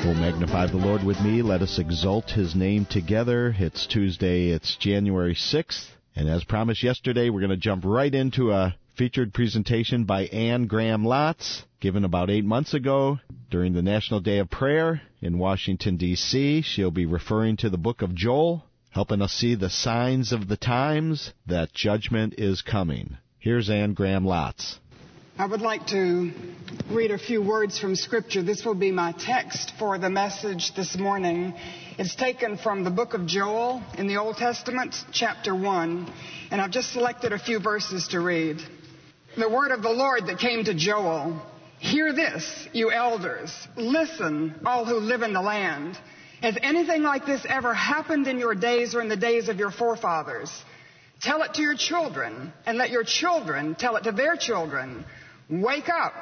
Oh, magnify the Lord with me. Let us exalt His name together. It's Tuesday. It's January 6th. And as promised yesterday, we're going to jump right into a featured presentation by Anne Graham Lotz, given about 8 months ago during the National Day of Prayer in Washington, D.C. She'll be referring to the book of Joel, helping us see the signs of the times that judgment is coming. Here's Anne Graham Lotz. I would like to read a few words from Scripture. This will be my text for the message this morning. It's taken from the book of Joel in the Old Testament, chapter 1, and I've just selected a few verses to read. The word of the Lord that came to Joel. Hear this, you elders. Listen, all who live in the land. Has anything like this ever happened in your days or in the days of your forefathers? Tell it to your children, and let your children tell it to their children. Wake up,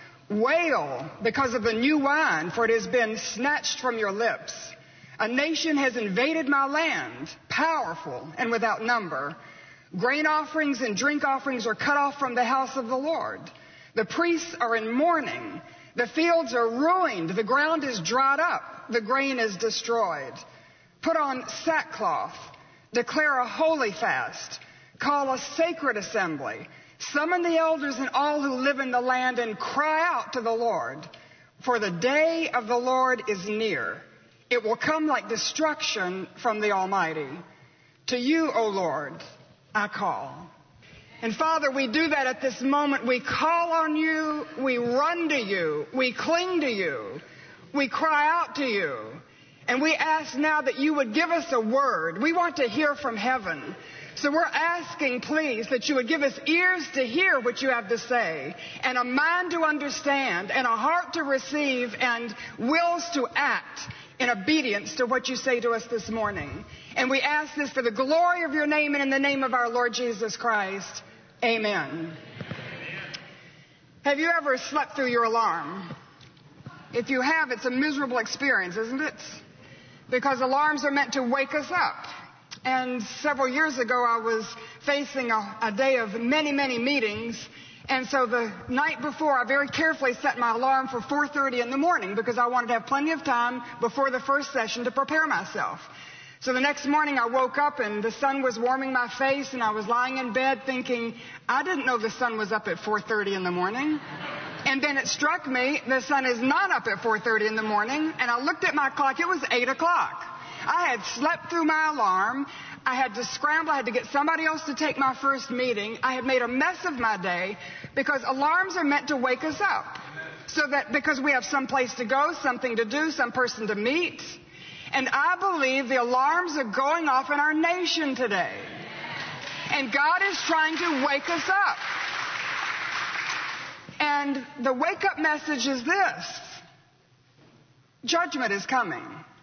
wail because of the new wine, for it has been snatched from your lips. A nation has invaded my land, powerful and without number. Grain offerings and drink offerings are cut off from the house of the Lord. The priests are in mourning. The fields are ruined. The ground is dried up. The grain is destroyed. Put on sackcloth. Declare a holy fast. Call a sacred assembly. Summon the elders and all who live in the land and cry out to the Lord. For the day of the Lord is near. It will come like destruction from the Almighty. To you, O Lord, I call. And Father, we do that at this moment. We call on you. We run to you. We cling to you. We cry out to you. And we ask now that you would give us a word. We want to hear from heaven. So we're asking, please, that you would give us ears to hear what you have to say, and a mind to understand, and a heart to receive, and wills to act in obedience to what you say to us this morning. And we ask this for the glory of your name and in the name of our Lord Jesus Christ. Amen. Have you ever slept through your alarm? If you have, it's a miserable experience, isn't it? Because alarms are meant to wake us up. And several years ago, I was facing a day of many, many meetings. And so the night before, I very carefully set my alarm for 4:30 in the morning because I wanted to have plenty of time before the first session to prepare myself. So the next morning, I woke up and the sun was warming my face, and I was lying in bed thinking, I didn't know the sun was up at 4:30 in the morning. And then it struck me, the sun is not up at 4:30 in the morning, and I looked at my clock, it was 8 o'clock. I had slept through my alarm. I had to scramble. I had to get somebody else to take my first meeting. I had made a mess of my day because alarms are meant to wake us up. So that because we have some place to go, something to do, some person to meet. And I believe the alarms are going off in our nation today. And God is trying to wake us up. And the wake-up message is this. Judgment is coming.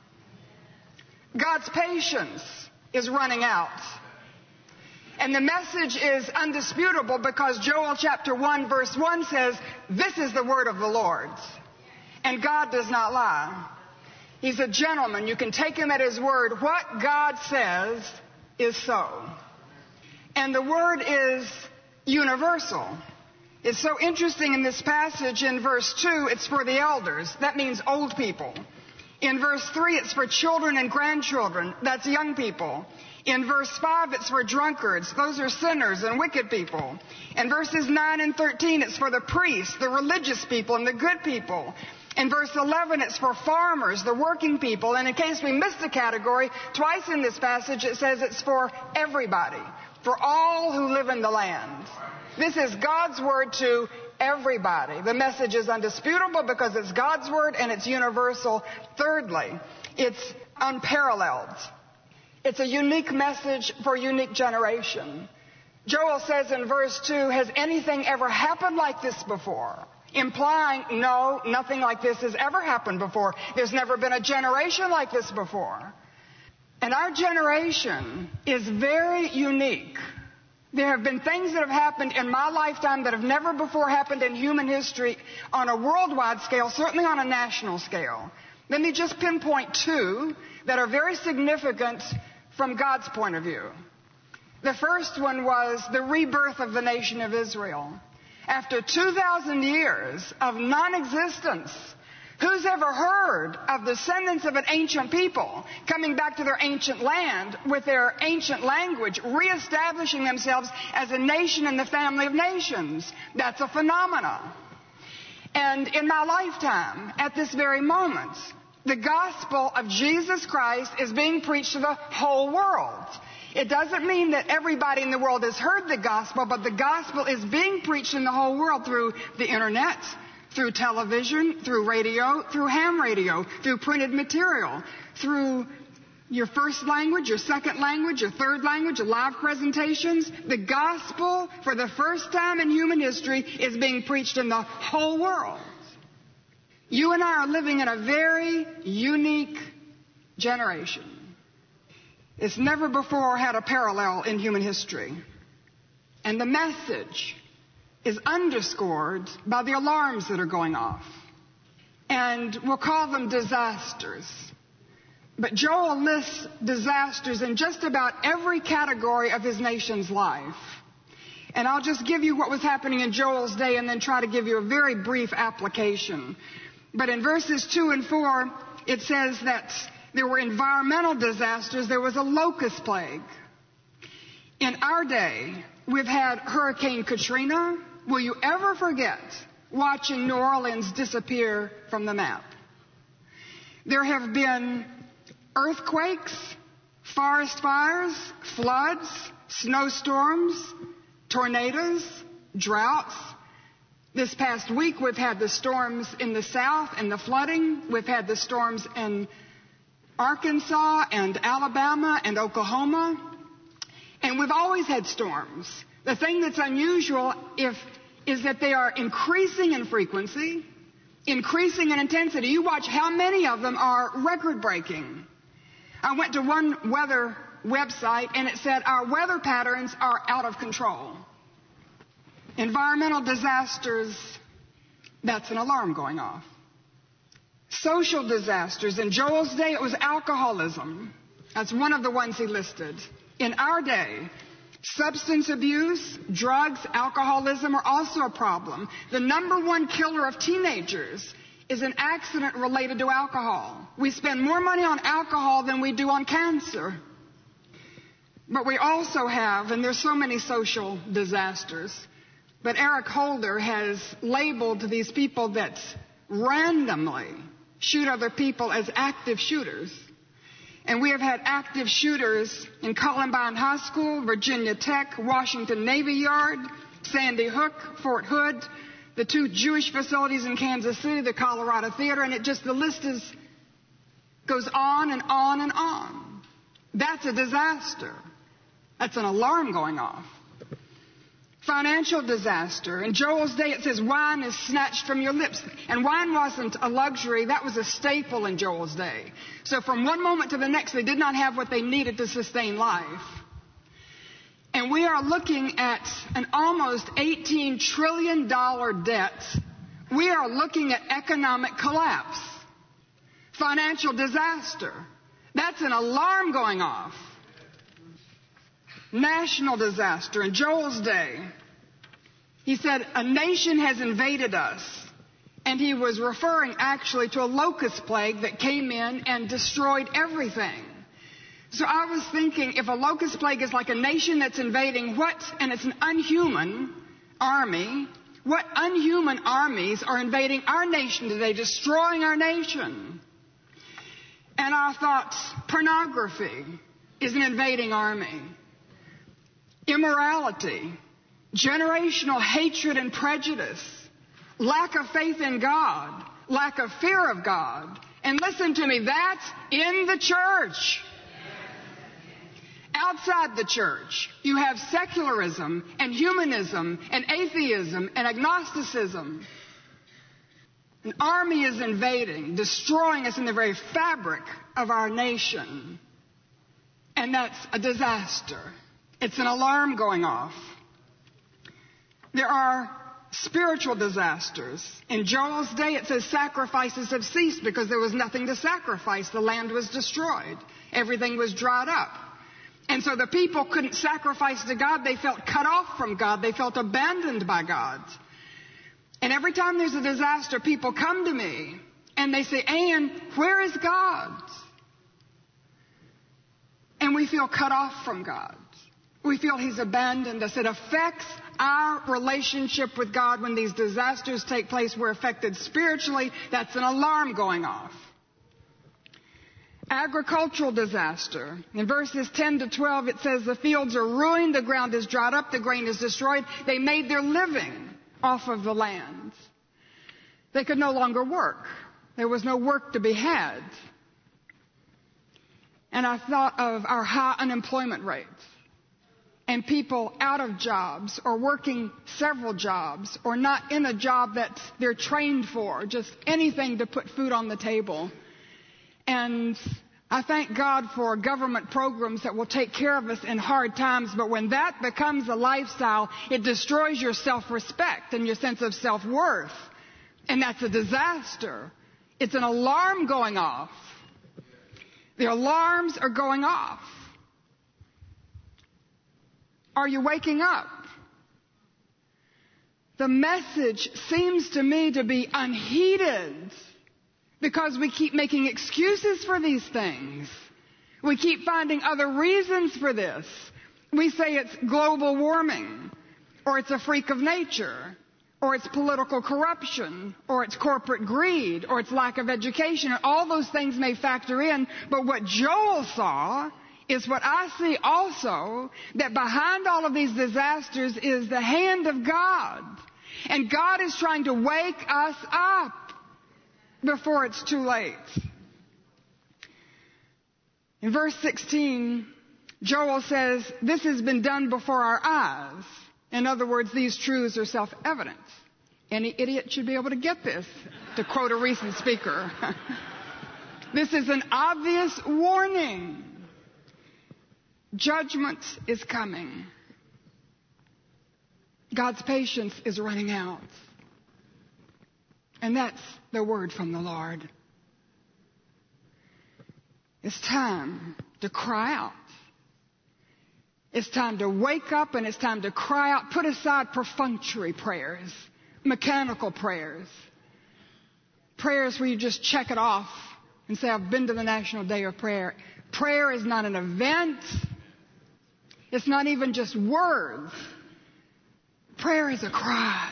God's patience is running out. And the message is undisputable because Joel chapter 1 verse 1 says, this is the word of the Lord. And God does not lie. He's a gentleman. You can take him at his word. What God says is so. And the word is universal. It's so interesting in this passage in verse 2, it's for the elders. That means old people. In verse 3, it's for children and grandchildren. That's young people. In verse 5, it's for drunkards. Those are sinners and wicked people. In verses 9 and 13, it's for the priests, the religious people, and the good people. In verse 11, it's for farmers, the working people. And in case we missed a category, twice in this passage it says it's for everybody, for all who live in the land. This is God's word to everybody. The message is undisputable because it's God's word and it's universal. Thirdly, it's unparalleled. It's a unique message for a unique generation. Joel says in verse 2, has anything ever happened like this before? Implying, no, nothing like this has ever happened before. There's never been a generation like this before. And our generation is very unique. There have been things that have happened in my lifetime that have never before happened in human history on a worldwide scale, certainly on a national scale. Let me just pinpoint two that are very significant from God's point of view. The first one was the rebirth of the nation of Israel. After 2,000 years of non-existence, Who's ever heard of descendants of an ancient people coming back to their ancient land with their ancient language, reestablishing themselves as a nation in the family of nations? That's a phenomenon. And in my lifetime, at this very moment, the gospel of Jesus Christ is being preached to the whole world. It doesn't mean that everybody in the world has heard the gospel, but the gospel is being preached in the whole world through the internet, through television, through radio, through ham radio, through printed material, through your first language, your second language, your third language, your live presentations. The gospel, for the first time in human history, is being preached in the whole world. You and I are living in a very unique generation. It's never before had a parallel in human history. And the message is underscored by the alarms that are going off. And we'll call them disasters. But Joel lists disasters in just about every category of his nation's life. And I'll just give you what was happening in Joel's day and then try to give you a very brief application. But in verses 2 and 4, it says that there were environmental disasters. There was a locust plague. In our day, we've had Hurricane Katrina. Will you ever forget watching New Orleans disappear from the map? There have been earthquakes, forest fires, floods, snowstorms, tornadoes, droughts. This past week, we've had the storms in the south and the flooding. We've had the storms in Arkansas and Alabama and Oklahoma. And we've always had storms. The thing that's unusual is that they are increasing in frequency, increasing in intensity. You watch how many of them are record-breaking. I went to one weather website and it said our weather patterns are out of control. Environmental disasters, that's an alarm going off. Social disasters. In Joel's day, it was alcoholism. That's one of the ones he listed. In our day, substance abuse, drugs, alcoholism are also a problem. The number one killer of teenagers is an accident related to alcohol. We spend more money on alcohol than we do on cancer. But we also have, and there's so many social disasters, but Eric Holder has labeled these people that randomly shoot other people as active shooters. And we have had active shooters in Columbine High School, Virginia Tech, Washington Navy Yard, Sandy Hook, Fort Hood, the 2 Jewish facilities in Kansas City, the Colorado Theater, and the list goes on and on and on. That's a disaster. That's an alarm going off. Financial disaster. In Joel's day, it says wine is snatched from your lips. And wine wasn't a luxury. That was a staple in Joel's day. So from one moment to the next, they did not have what they needed to sustain life. And we are looking at an almost $18 trillion debt. We are looking at economic collapse. Financial disaster. That's an alarm going off. National disaster. In Joel's day, he said, a nation has invaded us. And he was referring actually to a locust plague that came in and destroyed everything. So I was thinking, if a locust plague is like a nation that's invading, and it's an unhuman army, what unhuman armies are invading our nation today, destroying our nation? And I thought, pornography is an invading army. Immorality, generational hatred and prejudice, lack of faith in God, lack of fear of God. And listen to me, that's in the church. Outside the church, you have secularism and humanism and atheism and agnosticism. An army is invading, destroying us in the very fabric of our nation. And that's a disaster. It's an alarm going off. There are spiritual disasters. In Joel's day, it says sacrifices have ceased because there was nothing to sacrifice. The land was destroyed. Everything was dried up. And so the people couldn't sacrifice to God. They felt cut off from God. They felt abandoned by God. And every time there's a disaster, people come to me And they say, Ann, where is God? And we feel cut off from God. We feel He's abandoned us. It affects our relationship with God when these disasters take place. We're affected spiritually. That's an alarm going off. Agricultural disaster. In verses 10 to 12, it says the fields are ruined, the ground is dried up, the grain is destroyed. They made their living off of the land. They could no longer work. There was no work to be had. And I thought of our high unemployment rates and people out of jobs or working several jobs or not in a job that they're trained for, just anything to put food on the table. And I thank God for government programs that will take care of us in hard times, but when that becomes a lifestyle, it destroys your self-respect and your sense of self-worth. And that's a disaster. It's an alarm going off. The alarms are going off. Are you waking up? The message seems to me to be unheeded because we keep making excuses for these things. We keep finding other reasons for this. We say it's global warming, or it's a freak of nature, or it's political corruption, or it's corporate greed, or it's lack of education. All those things may factor in, but what Joel saw is what I see also, that behind all of these disasters is the hand of God. And God is trying to wake us up before it's too late. In verse 16, Joel says, this has been done before our eyes. In other words, these truths are self-evident. Any idiot should be able to get this, to quote a recent speaker. This is an obvious warning. Judgment is coming. God's patience is running out. And that's the word from the Lord. It's time to cry out. It's time to wake up and it's time to cry out. Put aside perfunctory prayers, mechanical prayers, prayers where you just check it off and say, I've been to the National Day of Prayer. Prayer is not an event. It's not even just words. Prayer is a cry.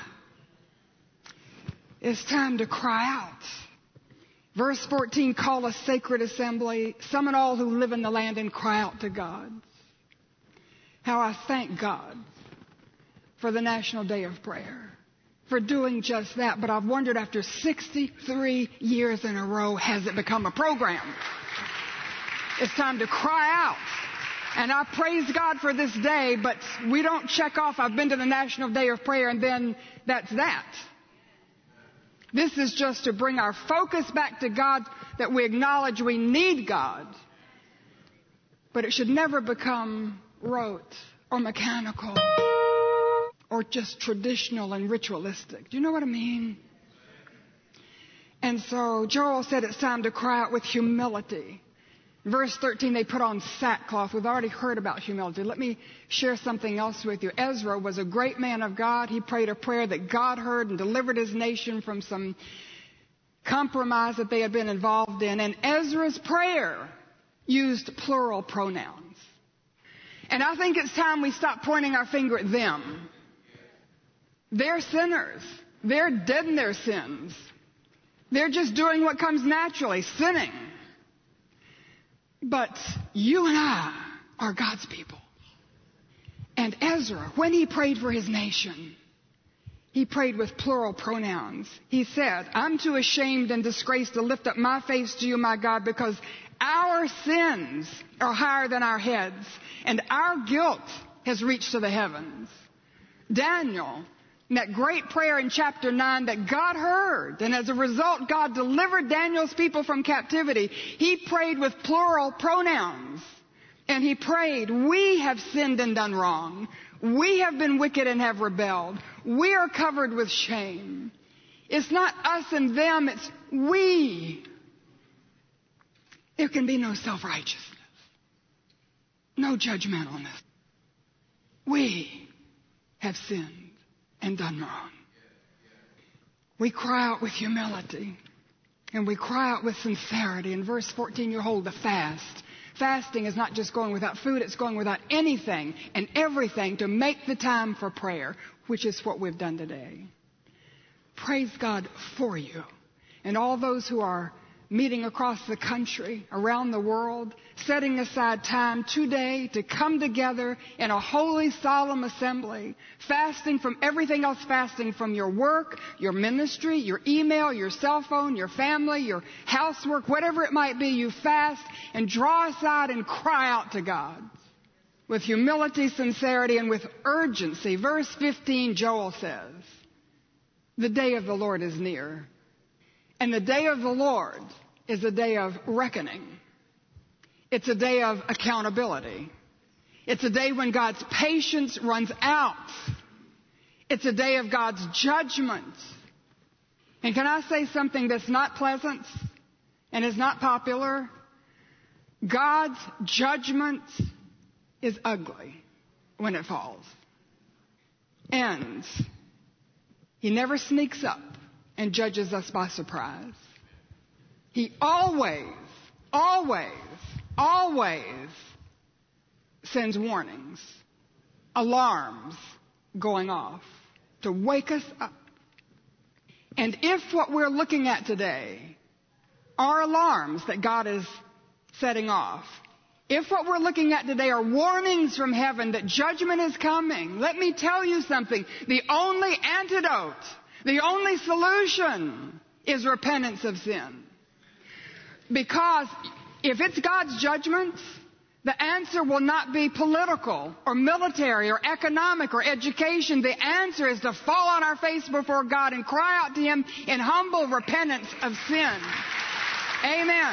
It's time to cry out. Verse 14, call a sacred assembly, summon all who live in the land and cry out to God. How I thank God for the National Day of Prayer, for doing just that. But I've wondered, after 63 years in a row, has it become a program? It's time to cry out. And I praise God for this day, but we don't check off, I've been to the National Day of Prayer, and then that's that. This is just to bring our focus back to God, that we acknowledge we need God. But it should never become rote or mechanical or just traditional and ritualistic. Do you know what I mean? And so Joel said it's time to cry out with humility. Verse 13, they put on sackcloth. We've already heard about humility. Let me share something else with you. Ezra was a great man of God. He prayed a prayer that God heard and delivered his nation from some compromise that they had been involved in. And Ezra's prayer used plural pronouns. And I think it's time we stop pointing our finger at them. They're sinners. They're dead in their sins. They're just doing what comes naturally, sinning. But you and I are God's people. And Ezra, when he prayed for his nation, he prayed with plural pronouns. He said, I'm too ashamed and disgraced to lift up my face to you, my God, because our sins are higher than our heads, and our guilt has reached to the heavens. Daniel, in that great prayer in chapter 9 that God heard, and as a result, God delivered Daniel's people from captivity. He prayed with plural pronouns. And he prayed, we have sinned and done wrong. We have been wicked and have rebelled. We are covered with shame. It's not us and them, it's we. There can be no self-righteousness, no judgmentalness. We have sinned and done wrong. We cry out with humility. And we cry out with sincerity. In verse 14, you hold the fast. Fasting is not just going without food, it's going without anything and everything to make the time for prayer, which is what we've done today. Praise God for you and all those who are meeting across the country, around the world, setting aside time today to come together in a holy, solemn assembly, fasting from everything else, fasting from your work, your ministry, your email, your cell phone, your family, your housework, whatever it might be, you fast and draw aside and cry out to God with humility, sincerity, and with urgency. Verse 15, Joel says, the day of the Lord is near. And the day of the Lord is a day of reckoning. It's a day of accountability. It's a day when God's patience runs out. It's a day of God's judgment. And can I say something that's not pleasant and is not popular? God's judgment is ugly when it falls. And He never sneaks up and judges us by surprise. He always sends warnings, alarms going off to wake us up. And if what we're looking at today are alarms that God is setting off, if what we're looking at today are warnings from heaven that judgment is coming, let me tell you something. The only antidote, the only solution is repentance of sin. Because if it's God's judgment, the answer will not be political or military or economic or education. The answer is to fall on our face before God and cry out to Him in humble repentance of sin. Amen.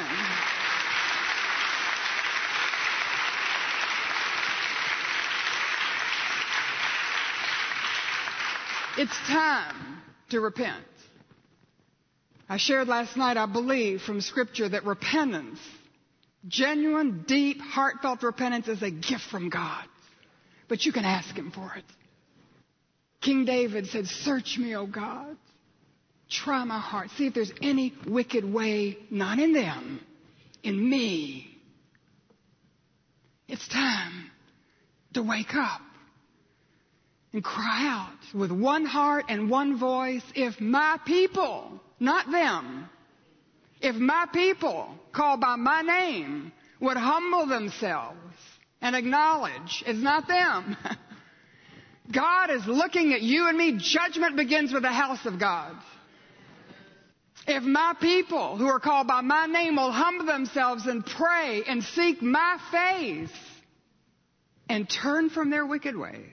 It's time to repent. I shared last night, I believe, from Scripture that repentance, genuine, deep, heartfelt repentance is a gift from God. But you can ask Him for it. King David said, search me, O God. Try my heart. See if there's any wicked way, not in them, in me. It's time to wake up and cry out with one heart and one voice, if my people, not them, if my people called by my name would humble themselves and acknowledge it's not them. God is looking at you and me. Judgment begins with the house of God. If my people who are called by my name will humble themselves and pray and seek my face and turn from their wicked ways,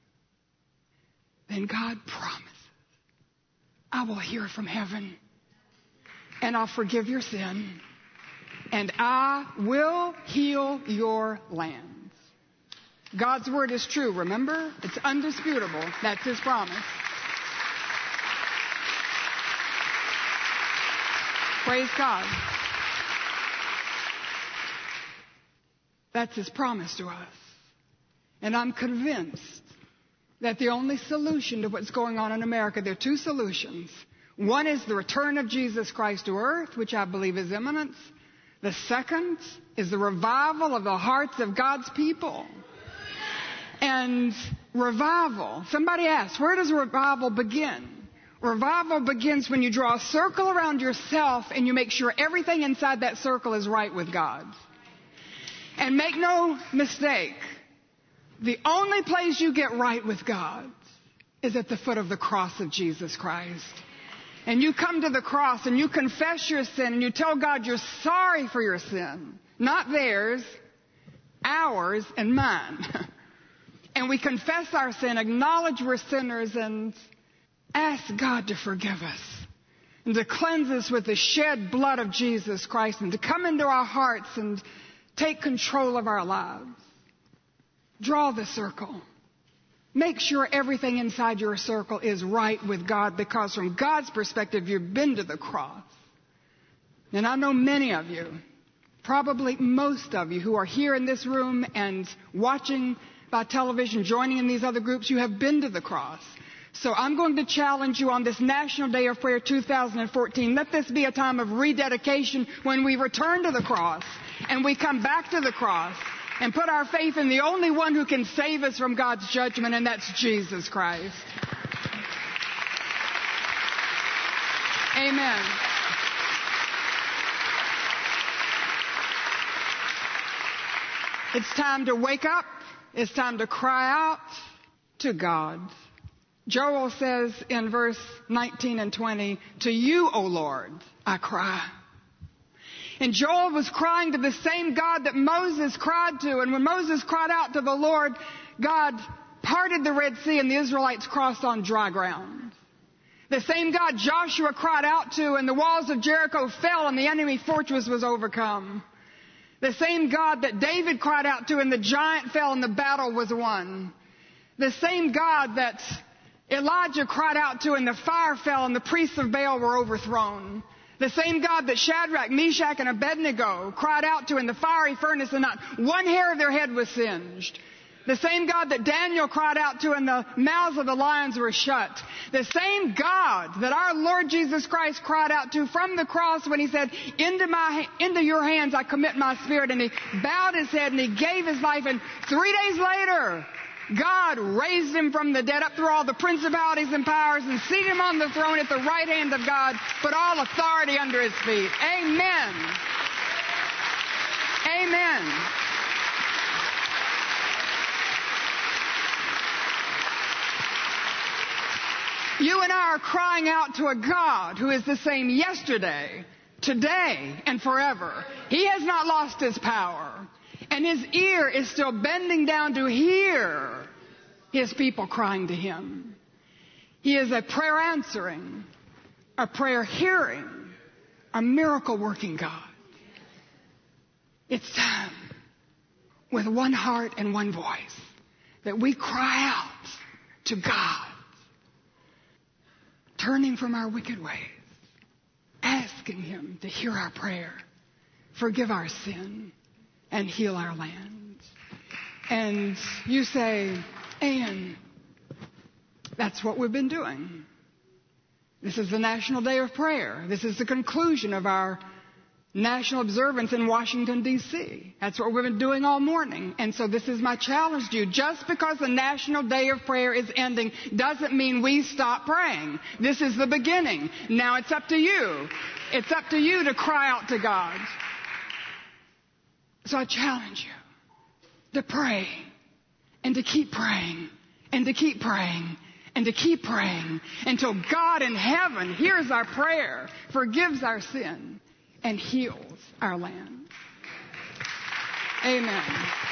then God promises, I will hear from heaven, and I'll forgive your sin, and I will heal your lands. God's word is true, remember? It's undisputable. That's His promise. Praise God. That's His promise to us. And I'm convinced that the only solution to what's going on in America, there are two solutions. One is the return of Jesus Christ to earth, which I believe is imminent. The second is the revival of the hearts of God's people. And revival, somebody asked, where does revival begin? Revival begins when you draw a circle around yourself and you make sure everything inside that circle is right with God. And make no mistake, the only place you get right with God is at the foot of the cross of Jesus Christ. And you come to the cross and you confess your sin and you tell God you're sorry for your sin. Not theirs, ours and mine. And we confess our sin, acknowledge we're sinners, and ask God to forgive us and to cleanse us with the shed blood of Jesus Christ and to come into our hearts and take control of our lives. Draw the circle. Make sure everything inside your circle is right with God, because from God's perspective, you've been to the cross. And I know many of you, probably most of you who are here in this room and watching by television, joining in these other groups, you have been to the cross. So I'm going to challenge you on this National Day of Prayer 2014. Let this be a time of rededication when we return to the cross and we come back to the cross and put our faith in the only one who can save us from God's judgment, and that's Jesus Christ. Amen. It's time to wake up. It's time to cry out to God. Joel says in verse 19 and 20, "To you, O Lord, I cry." And Joel was crying to the same God that Moses cried to. And when Moses cried out to the Lord, God parted the Red Sea and the Israelites crossed on dry ground. The same God Joshua cried out to, and the walls of Jericho fell and the enemy fortress was overcome. The same God that David cried out to, and the giant fell and the battle was won. The same God that Elijah cried out to, and the fire fell and the priests of Baal were overthrown. The same God that Shadrach, Meshach, and Abednego cried out to in the fiery furnace, and not one hair of their head was singed. The same God that Daniel cried out to, and the mouths of the lions were shut. The same God that our Lord Jesus Christ cried out to from the cross when he said, into your hands I commit my spirit. And he bowed his head and he gave his life. And 3 days later, God raised him from the dead, up through all the principalities and powers, and seated him on the throne at the right hand of God, put all authority under his feet. Amen. Amen. You and I are crying out to a God who is the same yesterday, today, and forever. He has not lost his power. And his ear is still bending down to hear his people crying to him. He is a prayer answering, a prayer hearing, a miracle working God. It's time, with one heart and one voice, that we cry out to God, turning from our wicked ways, asking him to hear our prayer, forgive our sin, and heal our land. And you say, Ann, that's what we've been doing. This is the National Day of Prayer. This is the conclusion of our national observance in Washington, D.C. That's what we've been doing all morning. And so this is my challenge to you. Just because the National Day of Prayer is ending doesn't mean we stop praying. This is the beginning. Now it's up to you. It's up to you to cry out to God. So I challenge you to pray and to keep praying and to keep praying and to keep praying until God in heaven hears our prayer, forgives our sin, and heals our land. Amen.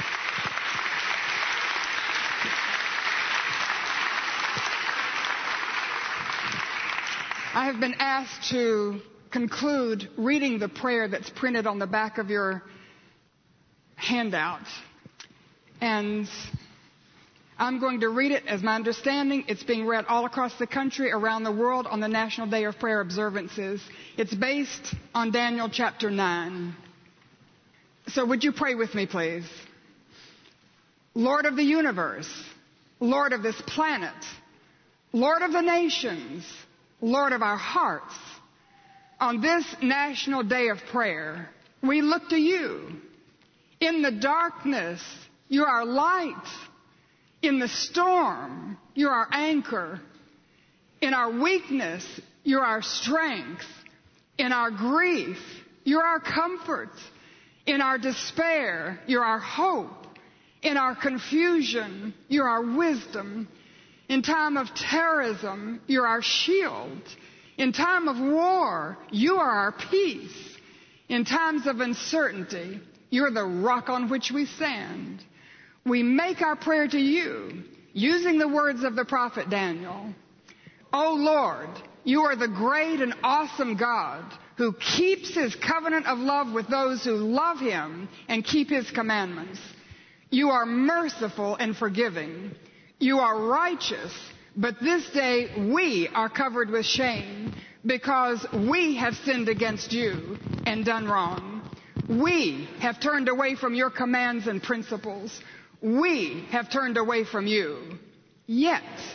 I have been asked to conclude reading the prayer that's printed on the back of your handout. And I'm going to read it as my understanding. It's being read all across the country, around the world, on the National Day of Prayer observances. It's based on Daniel chapter 9. So would you pray with me, please? Lord of the universe, Lord of this planet, Lord of the nations, Lord of our hearts, on this National Day of Prayer, we look to you. In the darkness, you're our light. In the storm, you're our anchor. In our weakness, you're our strength. In our grief, you're our comfort. In our despair, you're our hope. In our confusion, you're our wisdom. In time of terrorism, you're our shield. In time of war, you are our peace. In times of uncertainty, you're the rock on which we stand. We make our prayer to you using the words of the prophet Daniel. O Lord, you are the great and awesome God who keeps his covenant of love with those who love him and keep his commandments. You are merciful and forgiving. You are righteous, but this day we are covered with shame because we have sinned against you and done wrong. We have turned away from your commands and principles. We have turned away from you. Yet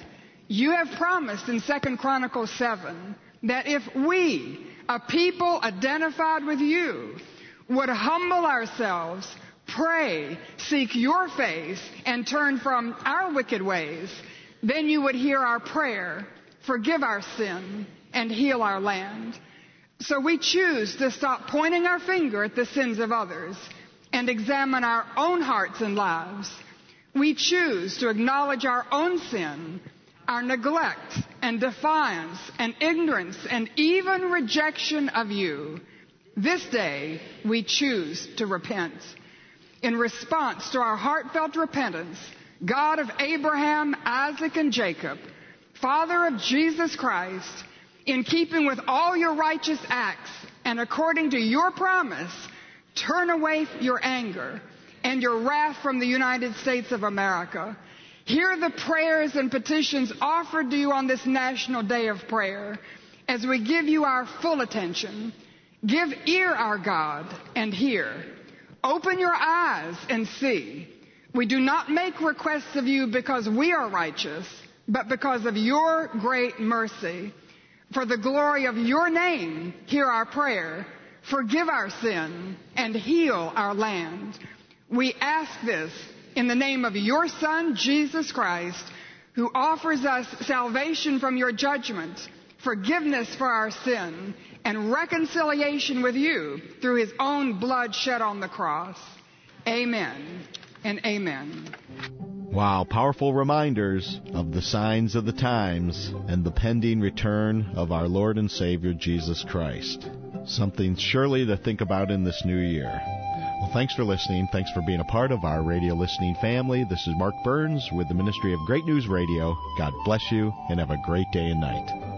You have promised in 2 Chronicles 7 that if we, a people identified with you, would humble ourselves, pray, seek your face, and turn from our wicked ways, then you would hear our prayer, forgive our sin, and heal our land. So we choose to stop pointing our finger at the sins of others and examine our own hearts and lives. We choose to acknowledge our own sin, our neglect and defiance and ignorance and even rejection of you. This day, we choose to repent. In response to our heartfelt repentance, God of Abraham, Isaac, and Jacob, Father of Jesus Christ, in keeping with all your righteous acts and according to your promise, turn away your anger and your wrath from the United States of America. Hear the prayers and petitions offered to you on this National Day of Prayer as we give you our full attention. Give ear, our God, and hear. Open your eyes and see. We do not make requests of you because we are righteous, but because of your great mercy. For the glory of your name, hear our prayer. Forgive our sin and heal our land. We ask this in the name of your Son, Jesus Christ, who offers us salvation from your judgment, forgiveness for our sin, and reconciliation with you through his own blood shed on the cross. Amen and amen. Wow, powerful reminders of the signs of the times and the pending return of our Lord and Savior Jesus Christ. Something surely to think about in this new year. Well, thanks for listening. Thanks for being a part of our radio listening family. This is Mark Burns with the Ministry of Great News Radio. God bless you and have a great day and night.